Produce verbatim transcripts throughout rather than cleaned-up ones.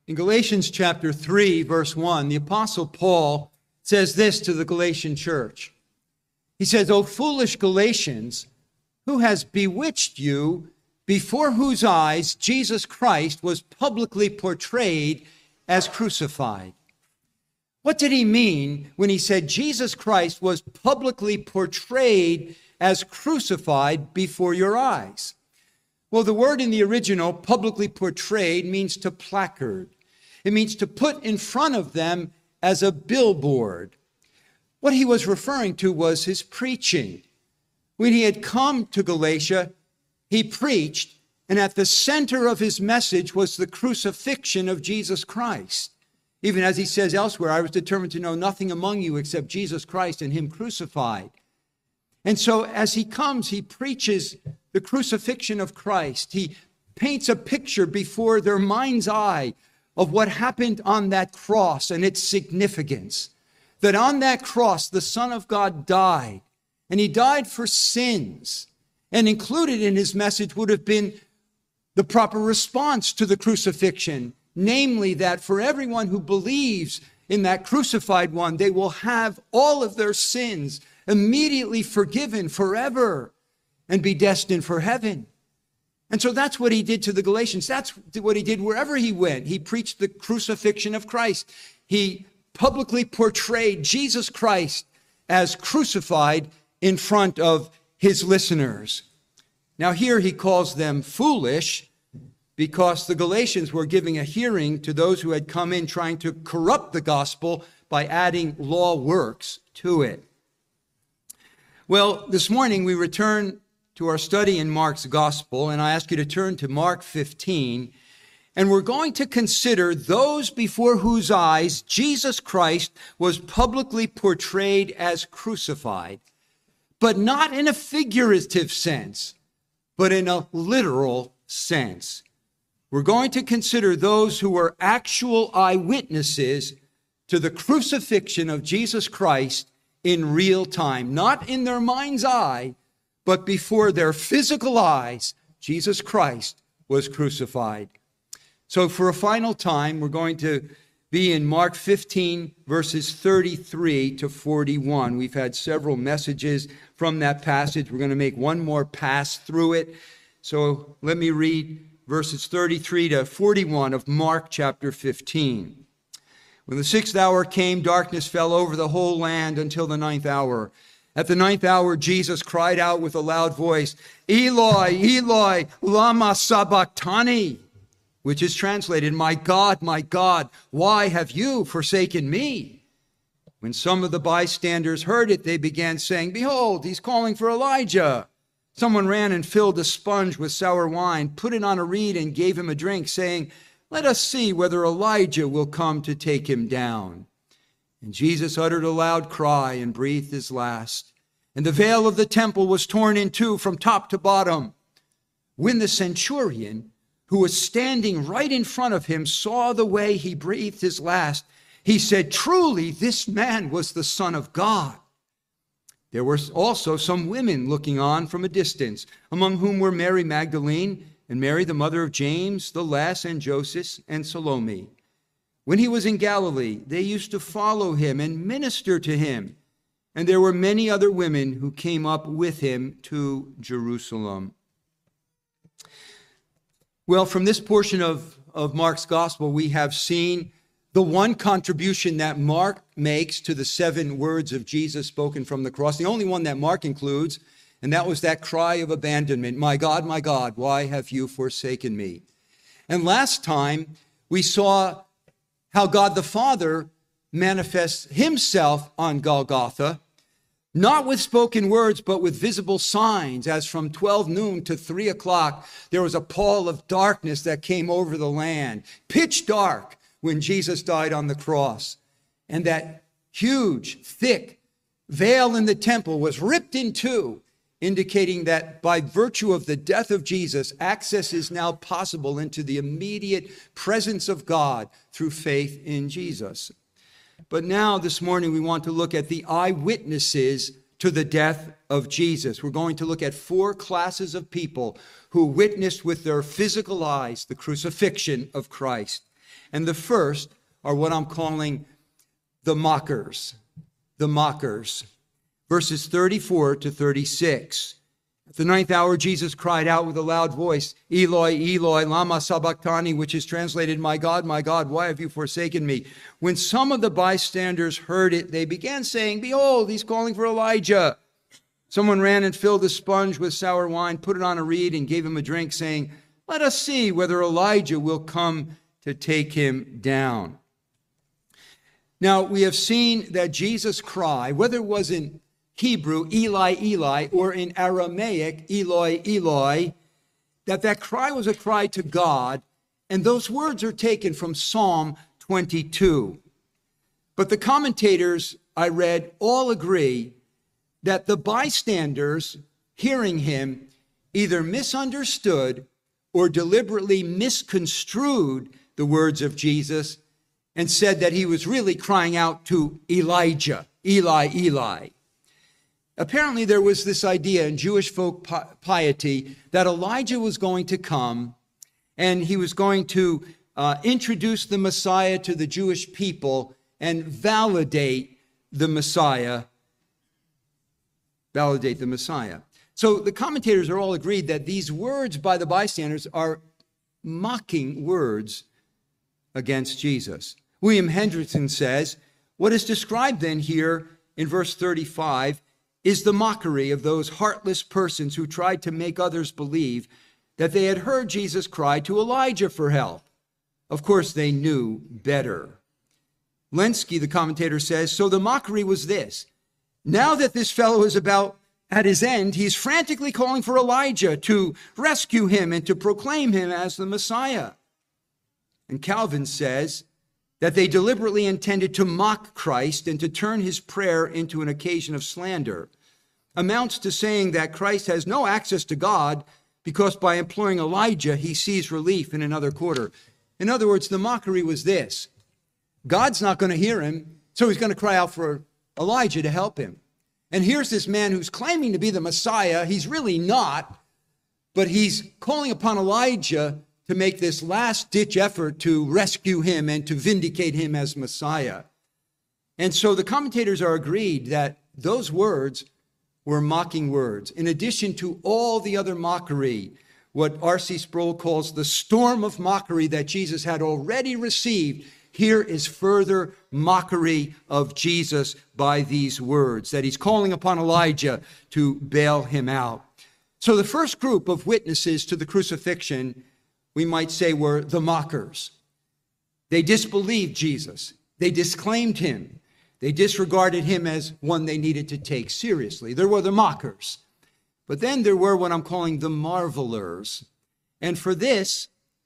In Galatians chapter three, verse one, the Apostle Paul says this to the Galatian church. He says, "O foolish Galatians, who has bewitched you, before whose eyes Jesus Christ was publicly portrayed as crucified?" What did he mean when he said Jesus Christ was publicly portrayed as crucified before your eyes? Well, the word in the original, publicly portrayed, means to placard. It means to put in front of them as a billboard. What he was referring to was his preaching. When he had come to Galatia, he preached, and at the center of his message was the crucifixion of Jesus Christ. Even as he says elsewhere, "I was determined to know nothing among you except Jesus Christ and him crucified." And so as he comes, he preaches the crucifixion of Christ. He paints a picture before their mind's eye of what happened on that cross and its significance. That on that cross, the Son of God died, and he died for sins. And included in his message would have been the proper response to the crucifixion, namely that for everyone who believes in that crucified one, they will have all of their sins immediately forgiven forever and be destined for heaven. And so that's what he did to the Galatians. That's what he did wherever he went. He preached the crucifixion of Christ. He publicly portrayed Jesus Christ as crucified in front of his listeners. Now here he calls them foolish because the Galatians were giving a hearing to those who had come in trying to corrupt the gospel by adding law works to it. Well, this morning we return to our study in Mark's gospel, and I ask you to turn to Mark fifteen, and we're going to consider those before whose eyes Jesus Christ was publicly portrayed as crucified, but not in a figurative sense, but in a literal sense. We're going to consider those who were actual eyewitnesses to the crucifixion of Jesus Christ in real time, not in their mind's eye, but before their physical eyes, Jesus Christ was crucified. So for a final time, we're going to be in Mark fifteen, verses thirty-three to forty-one. We've had several messages from that passage. We're going to make one more pass through it. So let me read verses thirty-three to forty-one of Mark chapter fifteen. When the sixth hour came, darkness fell over the whole land until the ninth hour. At the ninth hour, Jesus cried out with a loud voice, "Eloi, Eloi, lama sabachthani," which is translated, "My God, my God, why have you forsaken me?" When some of the bystanders heard it, they began saying, "Behold, he's calling for Elijah." Someone ran and filled a sponge with sour wine, put it on a reed, and gave him a drink, saying, "Let us see whether Elijah will come to take him down." And Jesus uttered a loud cry and breathed his last. And the veil of the temple was torn in two from top to bottom. When the centurion, who was standing right in front of him, saw the way he breathed his last, he said, "Truly, this man was the Son of God." There were also some women looking on from a distance, among whom were Mary Magdalene and Mary, the mother of James, the less, and Joseph, and Salome. When he was in Galilee, they used to follow him and minister to him. And there were many other women who came up with him to Jerusalem. Well, from this portion of, of Mark's gospel, we have seen the one contribution that Mark makes to the seven words of Jesus spoken from the cross, the only one that Mark includes, and that was that cry of abandonment. "My God, my God, why have you forsaken me?" And last time we saw how God the Father manifests himself on Golgotha, not with spoken words, but with visible signs, as from twelve noon to three o'clock, there was a pall of darkness that came over the land, pitch dark, when Jesus died on the cross. And that huge, thick veil in the temple was ripped in two, indicating that by virtue of the death of Jesus, access is now possible into the immediate presence of God through faith in Jesus. But now this morning we want to look at the eyewitnesses to the death of Jesus. We're going to look at four classes of people who witnessed with their physical eyes the crucifixion of Christ. And the first are what I'm calling the mockers. The mockers. Verses thirty-four to thirty-six. At the ninth hour, Jesus cried out with a loud voice, Eloi, Eloi, lama sabachthani, which is translated, My God, my God, why have you forsaken me? When some of the bystanders heard it, they began saying, Behold, he's calling for Elijah. Someone ran and filled a sponge with sour wine, put it on a reed, and gave him a drink, saying, Let us see whether Elijah will come to take him down. Now, we have seen that Jesus' cry, whether it was in Hebrew, Eli, Eli, or in Aramaic, Eloi, Eloi, that that cry was a cry to God, and those words are taken from Psalm twenty-two. But the commentators I read all agree that the bystanders hearing him either misunderstood or deliberately misconstrued the words of Jesus and said that he was really crying out to Elijah, Eli, Eli. Apparently, there was this idea in Jewish folk piety that Elijah was going to come and he was going to uh, introduce the Messiah to the Jewish people and validate the Messiah. Validate the Messiah. So the commentators are all agreed that these words by the bystanders are mocking words against Jesus. William Hendrickson says, what is described then here in verse thirty-five is the mockery of those heartless persons who tried to make others believe that they had heard Jesus cry to Elijah for help. Of course, they knew better. Lenski, the commentator, says, so the mockery was this. Now that this fellow is about at his end, he's frantically calling for Elijah to rescue him and to proclaim him as the Messiah. And Calvin says that they deliberately intended to mock Christ and to turn his prayer into an occasion of slander, amounts to saying that Christ has no access to God because by imploring Elijah, he sees relief in another quarter. In other words, the mockery was this. God's not going to hear him, so he's going to cry out for Elijah to help him. And here's this man who's claiming to be the Messiah. He's really not, but he's calling upon Elijah to make this last-ditch effort to rescue him and to vindicate him as Messiah. And so the commentators are agreed that those words were mocking words. In addition to all the other mockery, what R C Sproul calls the storm of mockery that Jesus had already received, here is further mockery of Jesus by these words, that he's calling upon Elijah to bail him out. So the first group of witnesses to the crucifixion, we might say, were the mockers. They disbelieved Jesus. They disclaimed him. They disregarded him as one they needed to take seriously. There were the mockers. But then there were what I'm calling the marvelers. And for this,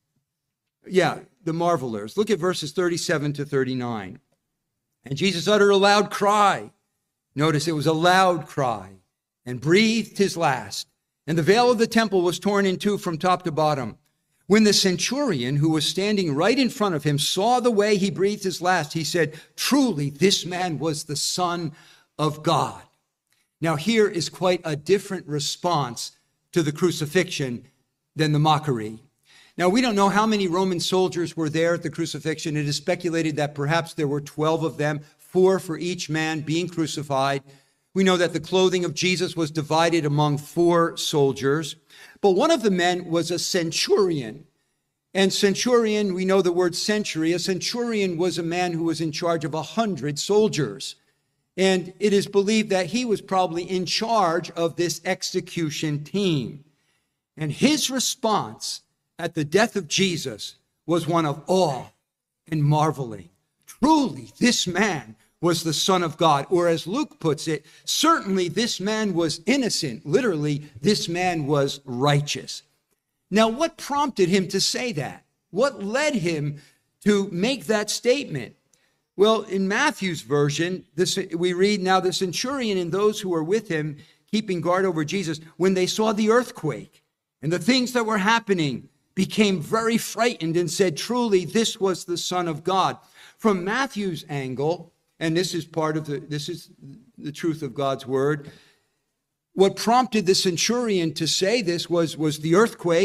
yeah, the marvelers. Look at verses thirty-seven to thirty-nine. And Jesus uttered a loud cry. Notice it was a loud cry, and breathed his last. And the veil of the temple was torn in two from top to bottom. When the centurion who was standing right in front of him saw the way he breathed his last, he said, truly, this man was the Son of God. Now, here is quite a different response to the crucifixion than the mockery. Now, we don't know how many Roman soldiers were there at the crucifixion. It is speculated that perhaps there were twelve of them, four for each man being crucified. We know that the clothing of Jesus was divided among four soldiers. But one of the men was a centurion. And centurion, we know the word century. A centurion was a man who was in charge of a hundred soldiers. And it is believed that he was probably in charge of this execution team. And his response at the death of Jesus was one of awe and marveling. Truly, this man was the Son of God. Or as Luke puts it, certainly this man was innocent. Literally, this man was righteous. Now, what prompted him to say that? What led him to make that statement? Well, in Matthew's version, this, we read, now the centurion and those who were with him, keeping guard over Jesus, when they saw the earthquake and the things that were happening, became very frightened and said, truly, this was the Son of God. From Matthew's angle, and this is part of the, this is the truth of God's word, what prompted the centurion to say this was, was the earthquake,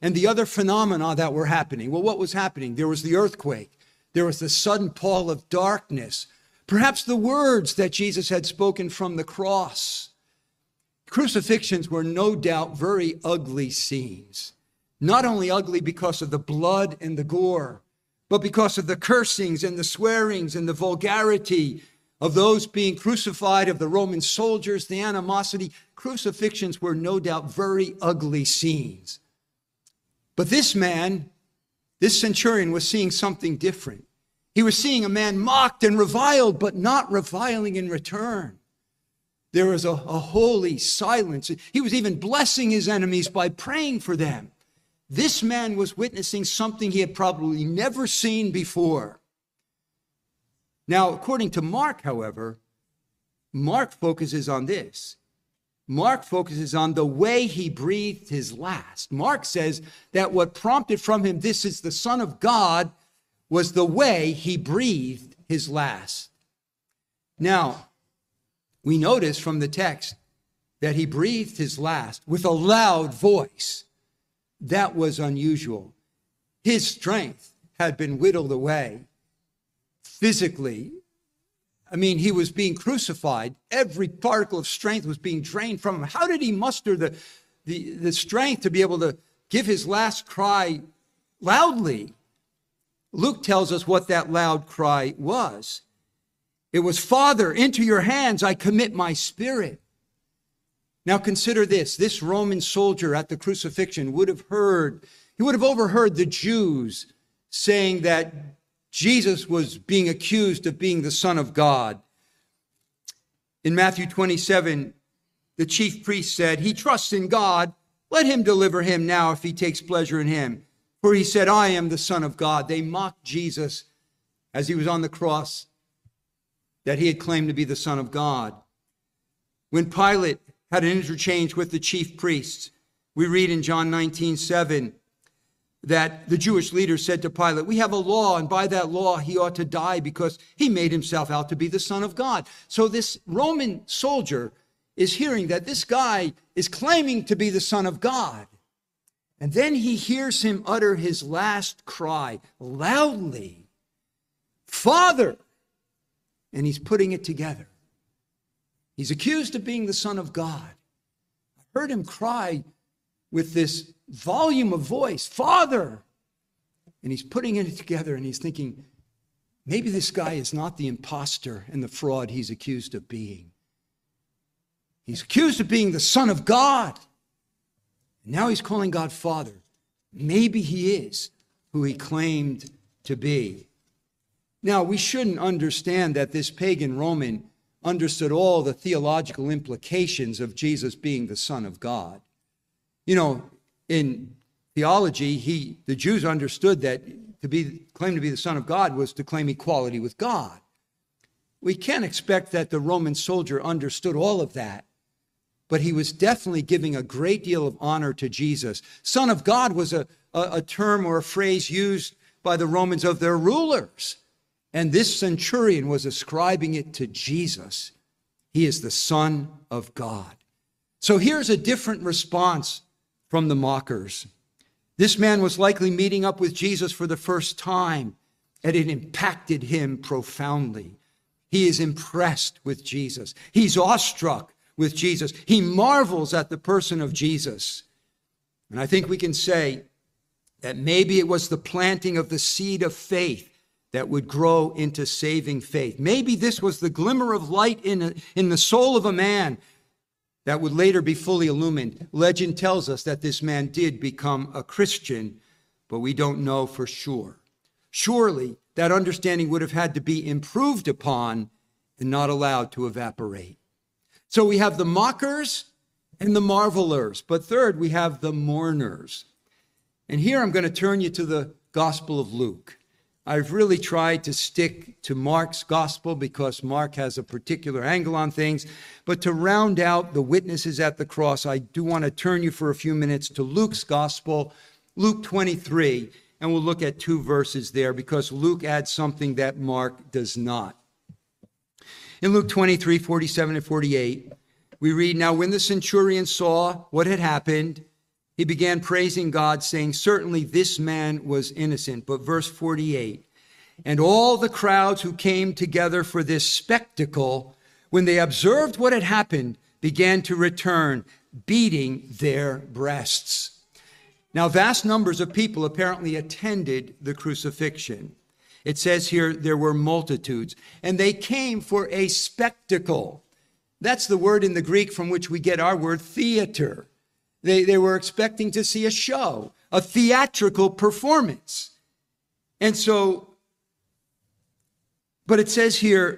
and the other phenomena that were happening. Well, what was happening? There was the earthquake. There was the sudden pall of darkness. Perhaps the words that Jesus had spoken from the cross. Crucifixions were no doubt very ugly scenes. Not only ugly because of the blood and the gore, but because of the cursings and the swearings and the vulgarity of those being crucified, of the Roman soldiers, the animosity. Crucifixions were no doubt very ugly scenes. But this man, this centurion, was seeing something different. He was seeing a man mocked and reviled, but not reviling in return. There was a, a holy silence. He was even blessing his enemies by praying for them. This man was witnessing something he had probably never seen before. Now, according to Mark, however, Mark focuses on this. Mark focuses on the way he breathed his last. Mark says that what prompted from him, "This is the Son of God," was the way he breathed his last. Now, we notice from the text that he breathed his last with a loud voice. That was unusual. His strength had been whittled away physically. I mean, he was being crucified. Every particle of strength was being drained from him. How did he muster the, the, the strength to be able to give his last cry loudly? Luke tells us what that loud cry was. It was, "Father, into your hands I commit my spirit." Now consider this. This Roman soldier at the crucifixion would have heard, he would have overheard the Jews saying that Jesus was being accused of being the Son of God. In Matthew twenty-seven, the chief priest said, "He trusts in God. Let him deliver him now if he takes pleasure in him. For he said, I am the Son of God." They mocked Jesus as he was on the cross, that he had claimed to be the Son of God. When Pilate had an interchange with the chief priests, we read in John nineteen seven that the Jewish leaders said to Pilate, "We have a law, and by that law he ought to die because he made himself out to be the Son of God." So this Roman soldier is hearing that this guy is claiming to be the Son of God. And then he hears him utter his last cry loudly, "Father!" And he's putting it together. He's accused of being the Son of God. I heard him cry with this volume of voice, "Father!" And he's putting it together and he's thinking, maybe this guy is not the imposter and the fraud he's accused of being. He's accused of being the Son of God. And now he's calling God Father. Maybe he is who he claimed to be. Now, we shouldn't understand that this pagan Roman understood all the theological implications of Jesus being the Son of God. You know, in theology, he, the Jews understood that to be claim to be the Son of God was to claim equality with God. We can't expect that the Roman soldier understood all of that, but he was definitely giving a great deal of honor to Jesus. Son of God was a, a, a term or a phrase used by the Romans of their rulers. And this centurion was ascribing it to Jesus. He is the Son of God. So here's a different response from the mockers. This man was likely meeting up with Jesus for the first time, and it impacted him profoundly. He is impressed with Jesus. He's awestruck with Jesus. He marvels at the person of Jesus. And I think we can say that maybe it was the planting of the seed of faith that would grow into saving faith. Maybe this was the glimmer of light in, a, in the soul of a man that would later be fully illumined. Legend tells us that this man did become a Christian, but we don't know for sure. Surely that understanding would have had to be improved upon and not allowed to evaporate. So we have the mockers and the marvelers, but third, we have the mourners. And here I'm going to turn you to the Gospel of Luke. I've really tried to stick to Mark's gospel because Mark has a particular angle on things. But to round out the witnesses at the cross, I do want to turn you for a few minutes to Luke's gospel, Luke twenty-three, and we'll look at two verses there because Luke adds something that Mark does not. In Luke twenty-three, forty-seven and forty-eight, we read, "Now when the centurion saw what had happened, he began praising God, saying, certainly this man was innocent. But verse forty-eight, and all the crowds who came together for this spectacle, when they observed what had happened, began to return, beating their breasts. Now, vast numbers of people apparently attended the crucifixion. It says here there were multitudes, and they came for a spectacle. That's the word in the Greek from which we get our word theater. They, they were expecting to see a show, a theatrical performance. And so, but it says here,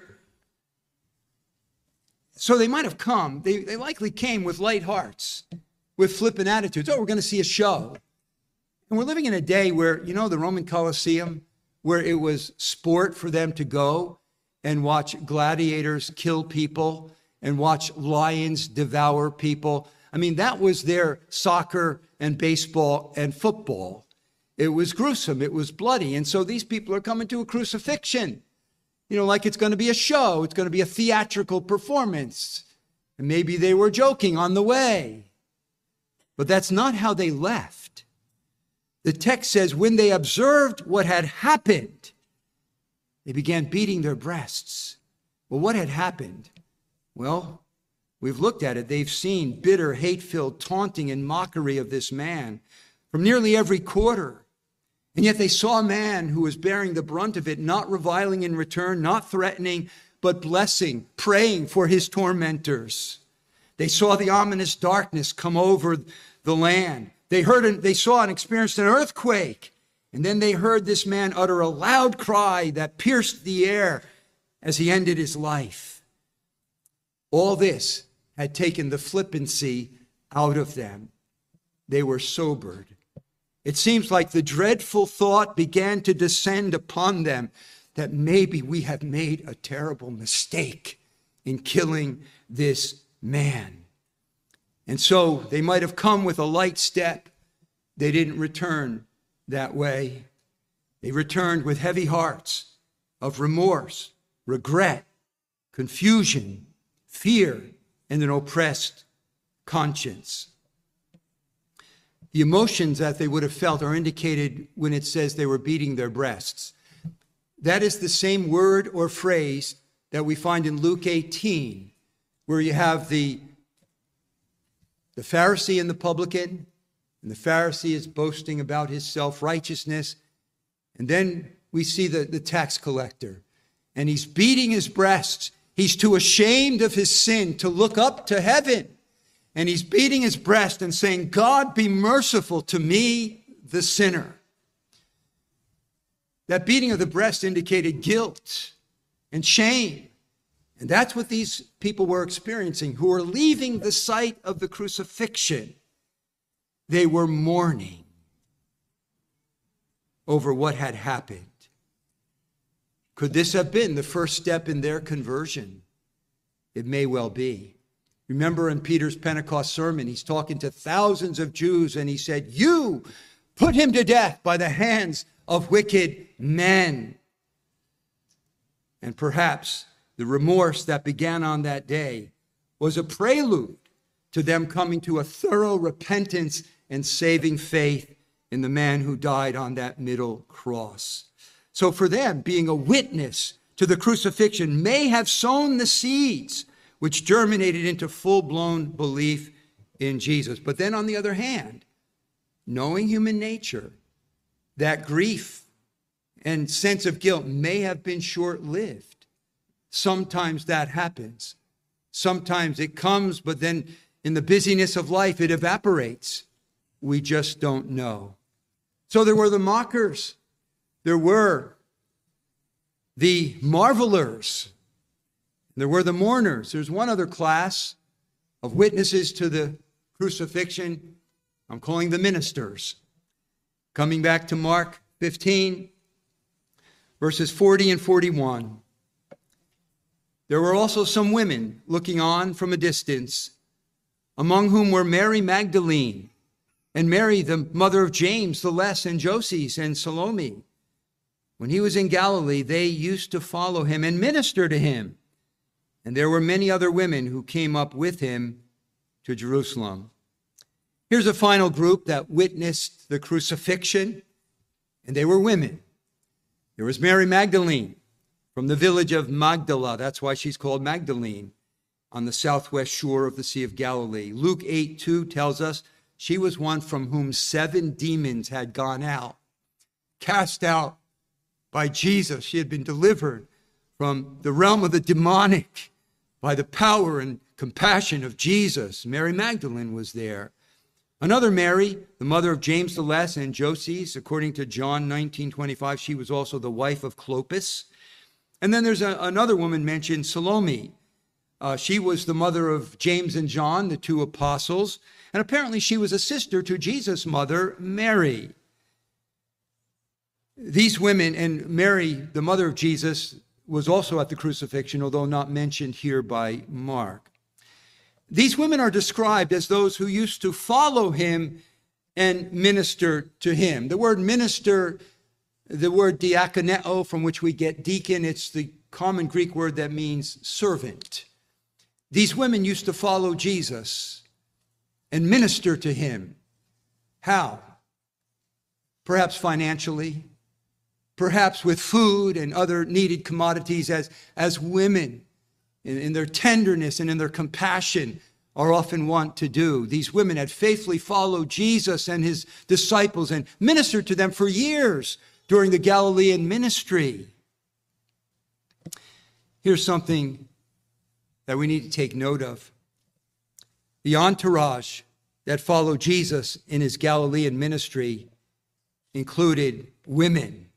so they might have come, they, they likely came with light hearts, with flippant attitudes. Oh, we're going to see a show. And we're living in a day where, you know, the Roman Colosseum, where it was sport for them to go and watch gladiators kill people and watch lions devour people. I mean, that was their soccer and baseball and football. It was gruesome. It was bloody. And so these people are coming to a crucifixion, you know, like it's going to be a show. It's going to be a theatrical performance. And maybe they were joking on the way. But that's not how they left. The text says, when they observed what had happened, they began beating their breasts. Well, what had happened? Well, we've looked at it. They've seen bitter, hate-filled taunting and mockery of this man from nearly every quarter. And yet they saw a man who was bearing the brunt of it, not reviling in return, not threatening, but blessing, praying for his tormentors. They saw the ominous darkness come over the land. They heard, and they saw and experienced an earthquake. And then they heard this man utter a loud cry that pierced the air as he ended his life. All this had taken the flippancy out of them. They were sobered. It seems like the dreadful thought began to descend upon them that maybe we have made a terrible mistake in killing this man. And so they might have come with a light step. They didn't return that way. They returned with heavy hearts of remorse, regret, confusion, fear, and an oppressed conscience. The emotions that they would have felt are indicated when it says they were beating their breasts. That is the same word or phrase that we find in Luke eighteen, where you have the, the Pharisee and the publican, and the Pharisee is boasting about his self-righteousness. And then we see the, the tax collector, and he's beating his breasts. He's too ashamed of his sin to look up to heaven. And he's beating his breast and saying, God, be merciful to me, the sinner. That beating of the breast indicated guilt and shame. And that's what these people were experiencing, who were leaving the site of the crucifixion. They were mourning over what had happened. Could this have been the first step in their conversion? It may well be. Remember in Peter's Pentecost sermon, he's talking to thousands of Jews, and he said, you put him to death by the hands of wicked men. And perhaps the remorse that began on that day was a prelude to them coming to a thorough repentance and saving faith in the man who died on that middle cross. So for them, being a witness to the crucifixion may have sown the seeds which germinated into full-blown belief in Jesus. But then on the other hand, knowing human nature, that grief and sense of guilt may have been short-lived. Sometimes that happens. Sometimes it comes, but then in the busyness of life, it evaporates. We just don't know. So there were the mockers. There were the marvelers. There were the mourners. There's one other class of witnesses to the crucifixion. I'm calling the ministers. Coming back to Mark fifteen, verses forty and forty-one. There were also some women looking on from a distance, among whom were Mary Magdalene, and Mary, the mother of James the Less, and Joses, and Salome. When he was in Galilee, they used to follow him and minister to him. And there were many other women who came up with him to Jerusalem. Here's a final group that witnessed the crucifixion, and they were women. There was Mary Magdalene from the village of Magdala. That's why she's called Magdalene, on the southwest shore of the Sea of Galilee. Luke eight two tells us she was one from whom seven demons had gone out, cast out by Jesus. She had been delivered from the realm of the demonic by the power and compassion of Jesus. Mary Magdalene was there. Another Mary, the mother of James the Less and Joses, according to John nineteen twenty-five, she was also the wife of Clopas. And then there's a, another woman mentioned, Salome. Uh, she was the mother of James and John, the two apostles. And apparently she was a sister to Jesus' mother, Mary. These women, and Mary, the mother of Jesus, was also at the crucifixion, although not mentioned here by Mark. These women are described as those who used to follow him and minister to him. The word minister, the word diakoneo, from which we get deacon, it's the common Greek word that means servant. These women used to follow Jesus and minister to him. How? Perhaps financially, perhaps with food and other needed commodities, as, as women in, in their tenderness and in their compassion are often wont to do. These women had faithfully followed Jesus and his disciples and ministered to them for years during the Galilean ministry. Here's something that we need to take note of. The entourage that followed Jesus in his Galilean ministry included women.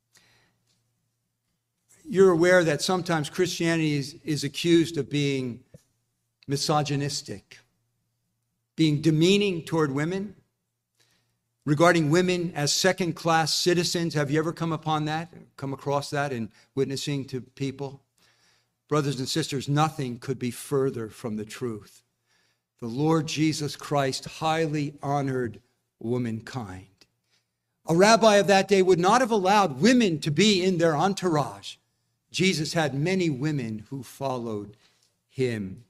You're aware that sometimes Christianity is, is accused of being misogynistic, being demeaning toward women, regarding women as second-class citizens. Have you ever come upon that, come across that in witnessing to people? Brothers and sisters, nothing could be further from the truth. The Lord Jesus Christ highly honored womankind. A rabbi of that day would not have allowed women to be in their entourage. Jesus had many women who followed him.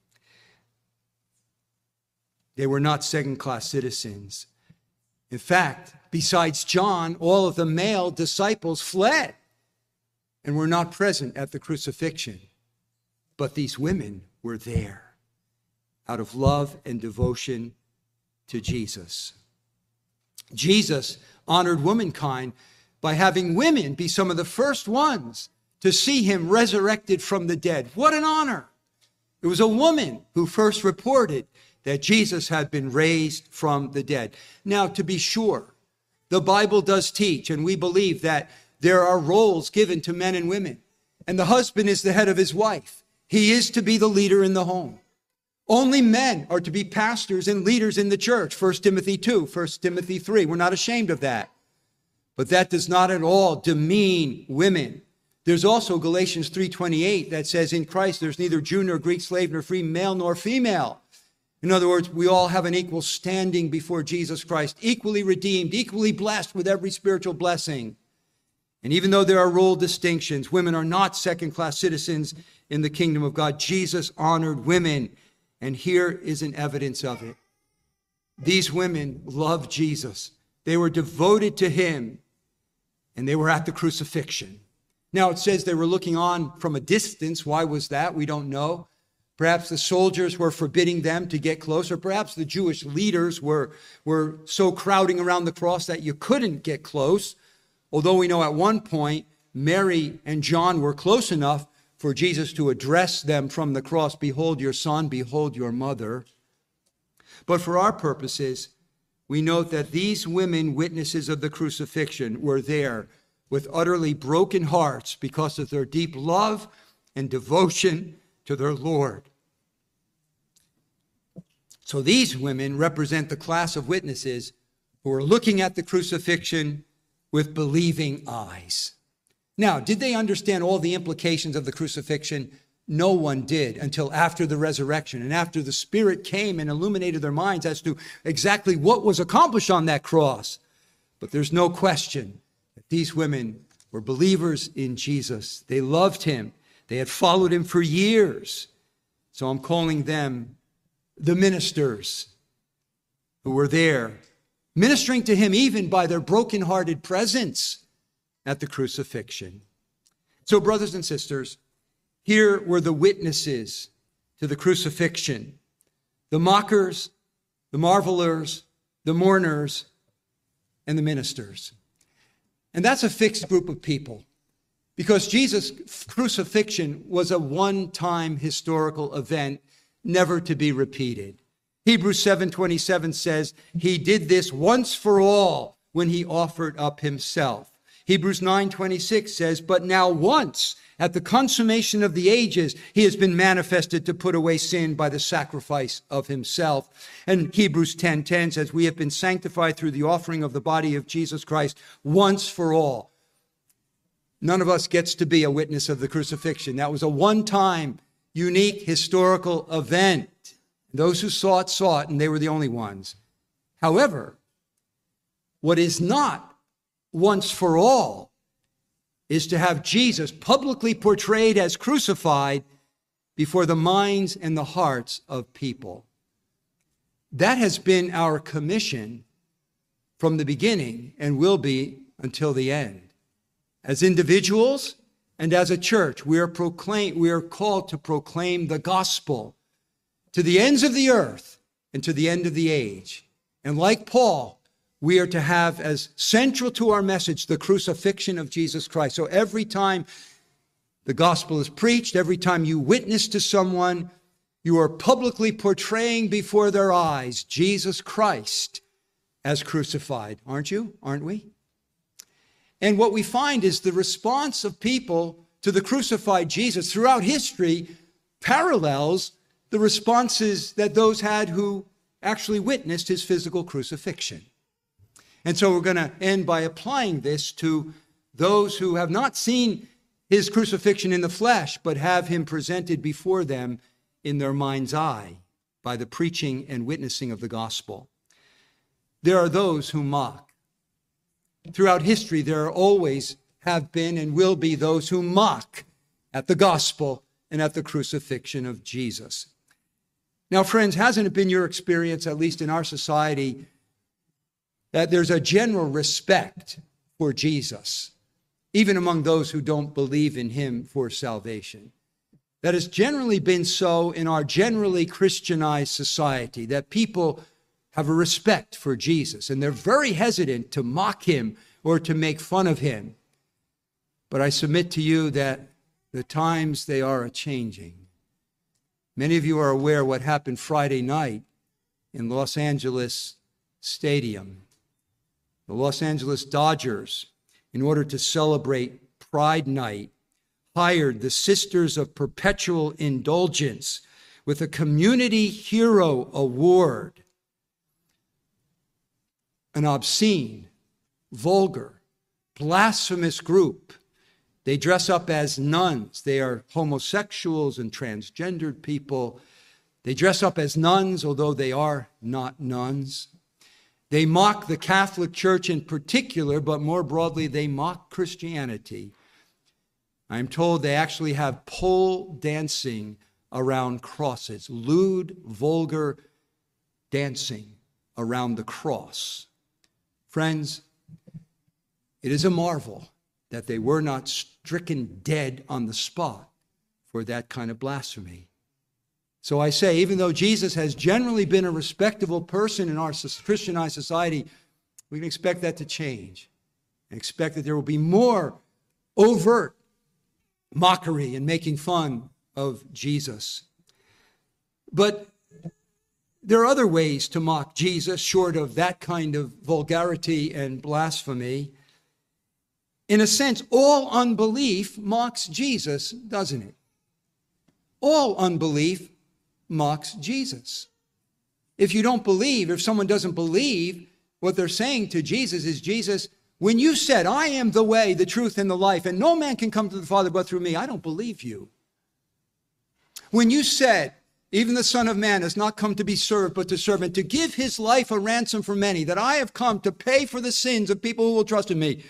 They were not second-class citizens. In fact, besides John, all of the male disciples fled and were not present at the crucifixion. But these women were there out of love and devotion to Jesus. Jesus honored womankind by having women be some of the first ones to see him resurrected from the dead. What an honor! It was a woman who first reported that Jesus had been raised from the dead. Now, to be sure, the Bible does teach, and we believe that there are roles given to men and women, and the husband is the head of his wife. He is to be the leader in the home. Only men are to be pastors and leaders in the church. First Timothy two, First Timothy three. We're not ashamed of that. But that does not at all demean women. There's also Galatians three twenty-eight that says, in Christ there's neither Jew nor Greek, slave nor free, male nor female. In other words, we all have an equal standing before Jesus Christ, equally redeemed, equally blessed with every spiritual blessing. And even though there are role distinctions, women are not second-class citizens in the kingdom of God. Jesus honored women, and here is an evidence of it. These women loved Jesus. They were devoted to him, and they were at the crucifixion. Now, it says they were looking on from a distance. Why was that? We don't know. Perhaps the soldiers were forbidding them to get closer. Perhaps the Jewish leaders were, were so crowding around the cross that you couldn't get close. Although we know at one point, Mary and John were close enough for Jesus to address them from the cross, behold your son, behold your mother. But for our purposes, we note that these women, witnesses of the crucifixion, were there with utterly broken hearts because of their deep love and devotion to their Lord. So these women represent the class of witnesses who are looking at the crucifixion with believing eyes. Now, did they understand all the implications of the crucifixion? No one did until after the resurrection and after the Spirit came and illuminated their minds as to exactly what was accomplished on that cross. But there's no question that these women were believers in Jesus. They loved him. They had followed him for years. So I'm calling them the ministers who were there, ministering to him even by their brokenhearted presence at the crucifixion. So, brothers and sisters, here were the witnesses to the crucifixion, the mockers, the marvelers, the mourners, and the ministers. And that's a fixed group of people, because Jesus' crucifixion was a one-time historical event, never to be repeated. Hebrews seven twenty-seven says, he did this once for all when he offered up himself. Hebrews nine twenty-six says, but now once at the consummation of the ages, he has been manifested to put away sin by the sacrifice of himself. And Hebrews ten ten says, we have been sanctified through the offering of the body of Jesus Christ once for all. None of us gets to be a witness of the crucifixion. That was a one-time, unique, historical event. Those who saw it, saw it, and they were the only ones. However, what is not once for all is to have Jesus publicly portrayed as crucified before the minds and the hearts of people. That has been our commission from the beginning and will be until the end. As individuals and as a church, we are proclaim, we are called to proclaim the gospel to the ends of the earth and to the end of the age. And like Paul, we are to have as central to our message the crucifixion of Jesus Christ. So every time the gospel is preached, every time you witness to someone, you are publicly portraying before their eyes Jesus Christ as crucified. Aren't you? Aren't we? And what we find is the response of people to the crucified Jesus throughout history parallels the responses that those had who actually witnessed his physical crucifixion. And so we're going to end by applying this to those who have not seen his crucifixion in the flesh, but have him presented before them in their mind's eye by the preaching and witnessing of the gospel. There are those who mock. Throughout history, there are always have been and will be those who mock at the gospel and at the crucifixion of Jesus. Now, friends, hasn't it been your experience, at least in our society, that there's a general respect for Jesus, even among those who don't believe in him for salvation? That has generally been so in our generally Christianized society, that people have a respect for Jesus, and they're very hesitant to mock him or to make fun of him. But I submit to you that the times, they are a-changing. Many of you are aware what happened Friday night in Los Angeles Stadium. The Los Angeles Dodgers, in order to celebrate Pride Night, hired the Sisters of Perpetual Indulgence with a Community Hero Award. An obscene, vulgar, blasphemous group. They dress up as nuns. They are homosexuals and transgendered people. They dress up as nuns, although they are not nuns. They mock the Catholic Church in particular, but more broadly, they mock Christianity. I'm told they actually have pole dancing around crosses, lewd, vulgar dancing around the cross. Friends, it is a marvel that they were not stricken dead on the spot for that kind of blasphemy. So I say, even though Jesus has generally been a respectable person in our Christianized society, we can expect that to change and expect that there will be more overt mockery and making fun of Jesus. But there are other ways to mock Jesus, short of that kind of vulgarity and blasphemy. In a sense, all unbelief mocks Jesus, doesn't it? All unbelief mocks Jesus. If you don't believe, if someone doesn't believe, what they're saying to Jesus is, Jesus, when you said, I am the way, the truth, and the life, and no man can come to the Father but through me, I don't believe you. When you said, even the Son of Man has not come to be served, but to serve, and to give his life a ransom for many, that I have come to pay for the sins of people who will trust in me.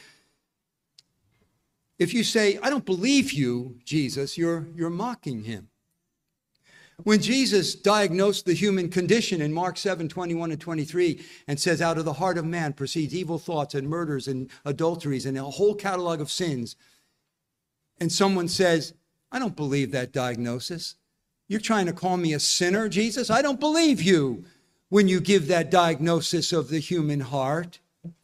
If you say, I don't believe you, Jesus, you're, you're mocking him. When Jesus diagnosed the human condition in Mark seven, twenty-one and twenty-three, and says, out of the heart of man proceeds evil thoughts and murders and adulteries and a whole catalog of sins. And someone says, I don't believe that diagnosis. You're trying to call me a sinner, Jesus? I don't believe you when you give that diagnosis of the human heart.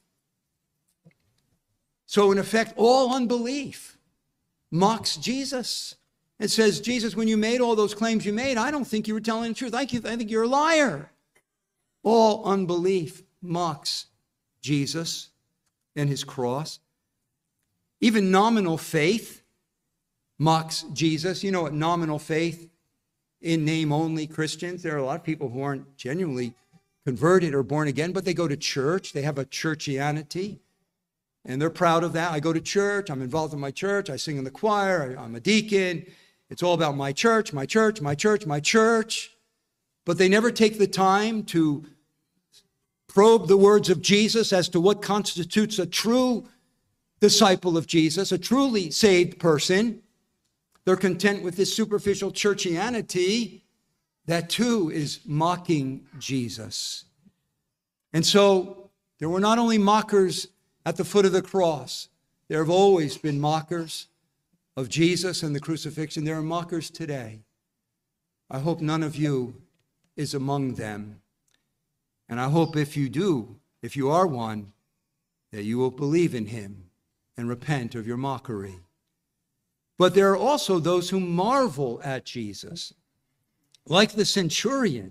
So in effect, all unbelief mocks Jesus. It says, Jesus, when you made all those claims you made, I don't think you were telling the truth. I think you're a liar. All unbelief mocks Jesus and his cross. Even nominal faith mocks Jesus. You know what nominal faith, in name only Christians, there are a lot of people who aren't genuinely converted or born again, but they go to church. They have a churchianity. And they're proud of that. I go to church. I'm involved in my church. I sing in the choir. I'm a deacon. It's all about my church, my church, my church, my church. But they never take the time to probe the words of Jesus as to what constitutes a true disciple of Jesus, a truly saved person. They're content with this superficial churchianity that too is mocking Jesus. And so there were not only mockers at the foot of the cross, there have always been mockers of Jesus and the crucifixion. There are mockers today. I hope none of you is among them. And I hope if you do, if you are one, that you will believe in him and repent of your mockery. But there are also those who marvel at Jesus. Like the centurion,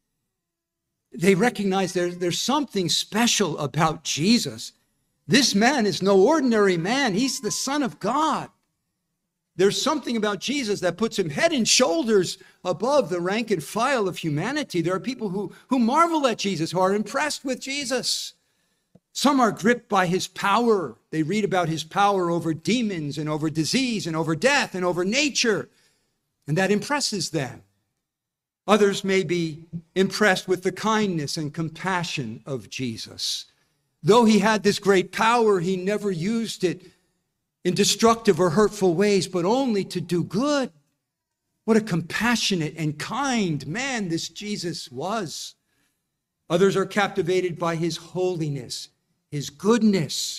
they recognize there, there's something special about Jesus. This man is no ordinary man. He's the Son of God. There's something about Jesus that puts him head and shoulders above the rank and file of humanity. There are people who, who marvel at Jesus, who are impressed with Jesus. Some are gripped by his power. They read about his power over demons and over disease and over death and over nature, and that impresses them. Others may be impressed with the kindness and compassion of Jesus. Though he had this great power, he never used it in destructive or hurtful ways, but only to do good. What a compassionate and kind man this Jesus was. Others are captivated by his holiness, his goodness.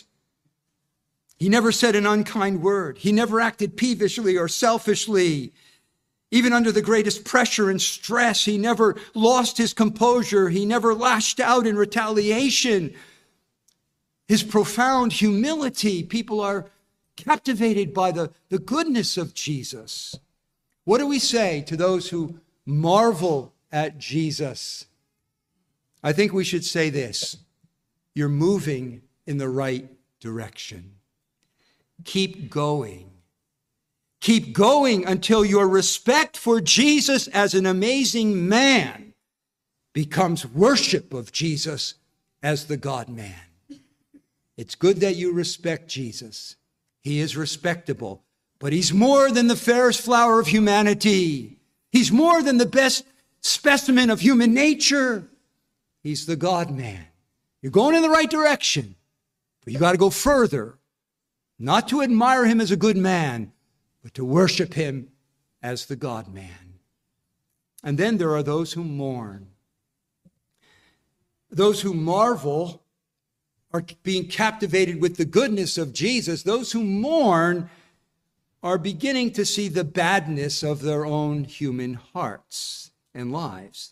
He never said an unkind word. He never acted peevishly or selfishly. Even under the greatest pressure and stress, he never lost his composure. He never lashed out in retaliation. His profound humility, people are captivated by the, the goodness of Jesus. What do we say to those who marvel at Jesus? I think we should say this: you're moving in the right direction. Keep going. Keep going until your respect for Jesus as an amazing man becomes worship of Jesus as the God-man. It's good that you respect Jesus. He is respectable, but he's more than the fairest flower of humanity. He's more than the best specimen of human nature. He's the God-man. You're going in the right direction, but you got to go further, not to admire him as a good man, but to worship him as the God-man. And then there are those who mourn. Those who marvel are being captivated with the goodness of Jesus. Those who mourn are beginning to see the badness of their own human hearts and lives.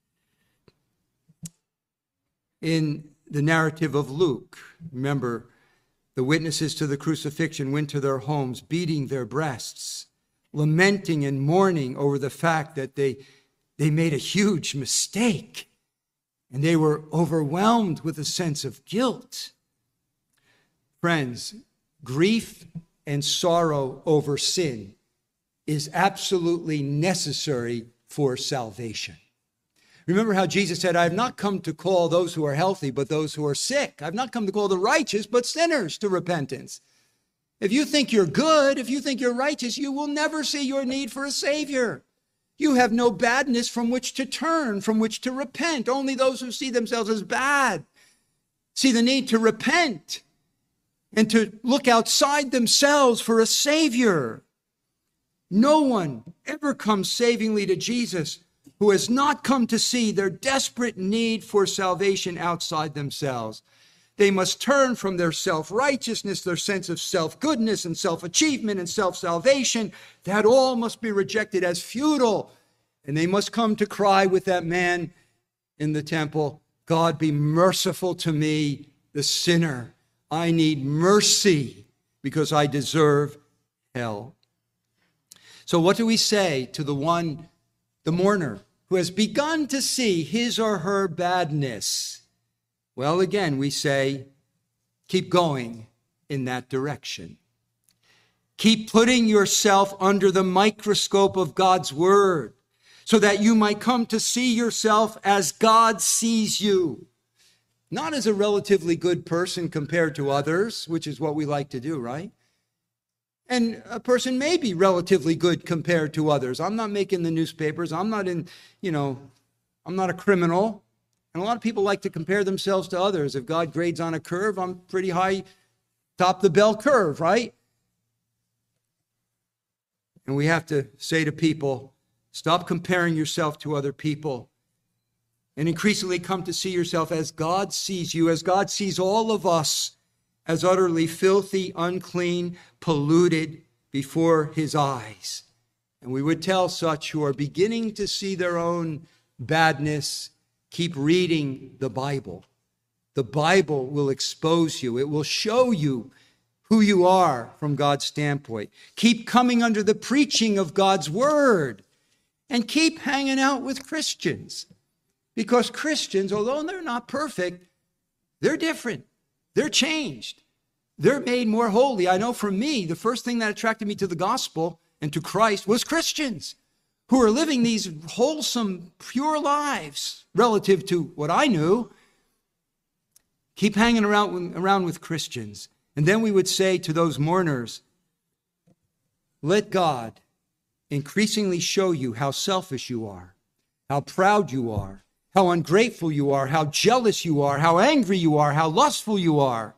In the narrative of Luke, remember, the witnesses to the crucifixion went to their homes, beating their breasts, lamenting and mourning over the fact that they, they made a huge mistake. And they were overwhelmed with a sense of guilt. Friends, grief and sorrow over sin is absolutely necessary for salvation. Remember how Jesus said, I have not come to call those who are healthy, but those who are sick. I've not come to call the righteous, but sinners to repentance. If you think you're good, if you think you're righteous, you will never see your need for a Savior. You have no badness from which to turn, from which to repent. Only those who see themselves as bad see the need to repent and to look outside themselves for a Savior. No one ever comes savingly to Jesus who has not come to see their desperate need for salvation outside themselves. They must turn from their self-righteousness, their sense of self-goodness and self-achievement and self-salvation. That all must be rejected as futile. And they must come to cry with that man in the temple, God, be merciful to me, the sinner. I need mercy because I deserve hell. So what do we say to the one, the mourner, who has begun to see his or her badness? Well, again, we say, keep going in that direction. Keep putting yourself under the microscope of God's word so that you might come to see yourself as God sees you. Not as a relatively good person compared to others, which is what we like to do, right? And a person may be relatively good compared to others. I'm not making the newspapers. I'm not in, you know, I'm not a criminal. And a lot of people like to compare themselves to others. If God grades on a curve, I'm pretty high, top the bell curve, right? And we have to say to people, stop comparing yourself to other people and increasingly come to see yourself as God sees you, as God sees all of us, as utterly filthy, unclean, polluted before his eyes. And we would tell such who are beginning to see their own badness, keep reading the Bible. The Bible will expose you. It will show you who you are from God's standpoint. Keep coming under the preaching of God's word. And keep hanging out with Christians. Because Christians, although they're not perfect, they're different. They're changed. They're made more holy. I know for me, the first thing that attracted me to the gospel and to Christ was Christians who are living these wholesome, pure lives relative to what I knew. Keep hanging around, around with Christians. And then we would say to those mourners, let God increasingly show you how selfish you are, how proud you are, how ungrateful you are, how jealous you are, how angry you are, how lustful you are.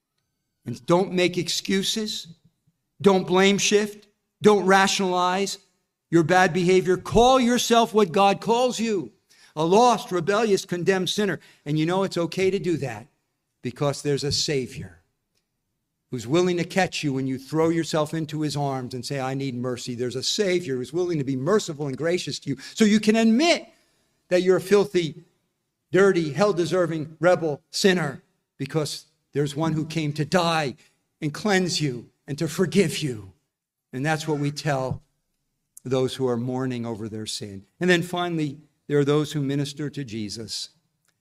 And don't make excuses. Don't blame shift. Don't rationalize your bad behavior. Call yourself what God calls you, a lost, rebellious, condemned sinner. And you know it's okay to do that because there's a Savior who's willing to catch you when you throw yourself into his arms and say, I need mercy. There's a Savior who's willing to be merciful and gracious to you so you can admit that you're a filthy, dirty, hell-deserving, rebel sinner because there's one who came to die and cleanse you and to forgive you. And that's what we tell those who are mourning over their sin. And then finally, there are those who minister to Jesus.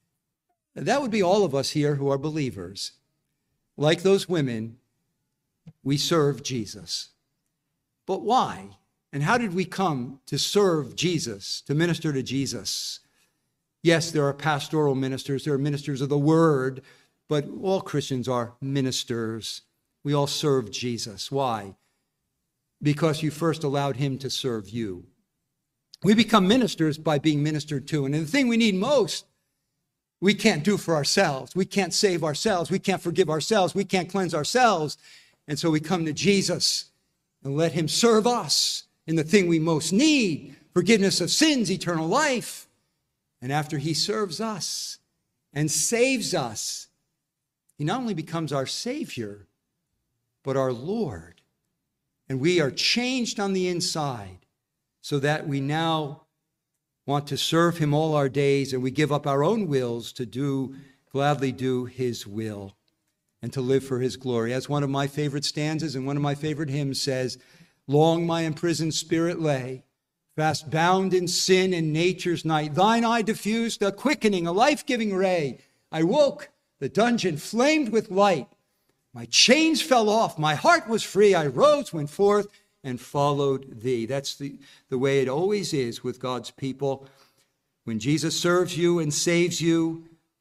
That would be all of us here who are believers. Like those women, we serve Jesus. But why? And how did we come to serve Jesus, to minister to Jesus? Yes, there are pastoral ministers, there are ministers of the word, but all Christians are ministers. We all serve Jesus. Why? Because you first allowed him to serve you. We become ministers by being ministered to. And the thing we need most, we can't do for ourselves. We can't save ourselves. We can't forgive ourselves. We can't cleanse ourselves. And so we come to Jesus and let him serve us in the thing we most need, forgiveness of sins, eternal life. And after he serves us and saves us, he not only becomes our Savior, but our Lord. And we are changed on the inside so that we now want to serve him all our days, and we give up our own wills to do, gladly do his will and to live for his glory. As one of my favorite stanzas and one of my favorite hymns says, long my imprisoned spirit lay, fast bound in sin and nature's night. Thine eye diffused a quickening, a life-giving ray. I woke, the dungeon flamed with light. My chains fell off, my heart was free. I rose, went forth, and followed thee. That's the, the way it always is with God's people. When Jesus serves you and saves you,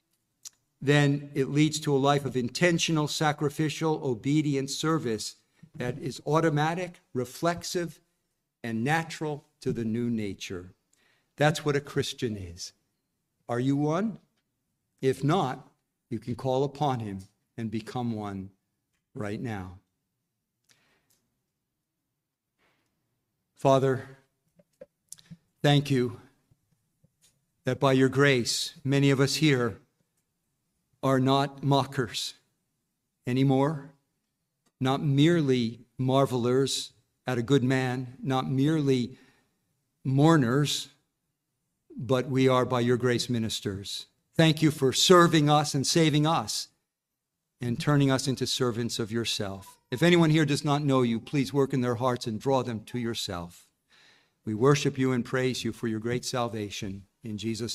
then it leads to a life of intentional, sacrificial, obedient service that is automatic, reflexive, and natural to the new nature. That's what a Christian is. Are you one? If not, you can call upon him and become one right now. Father, thank you that by your grace, many of us here are not mockers anymore, not merely marvelers at a good man, not merely mourners, but we are by your grace ministers. Thank you for serving us and saving us and turning us into servants of yourself. If anyone here does not know you, please work in their hearts and draw them to yourself. We worship you and praise you for your great salvation. In Jesus' name.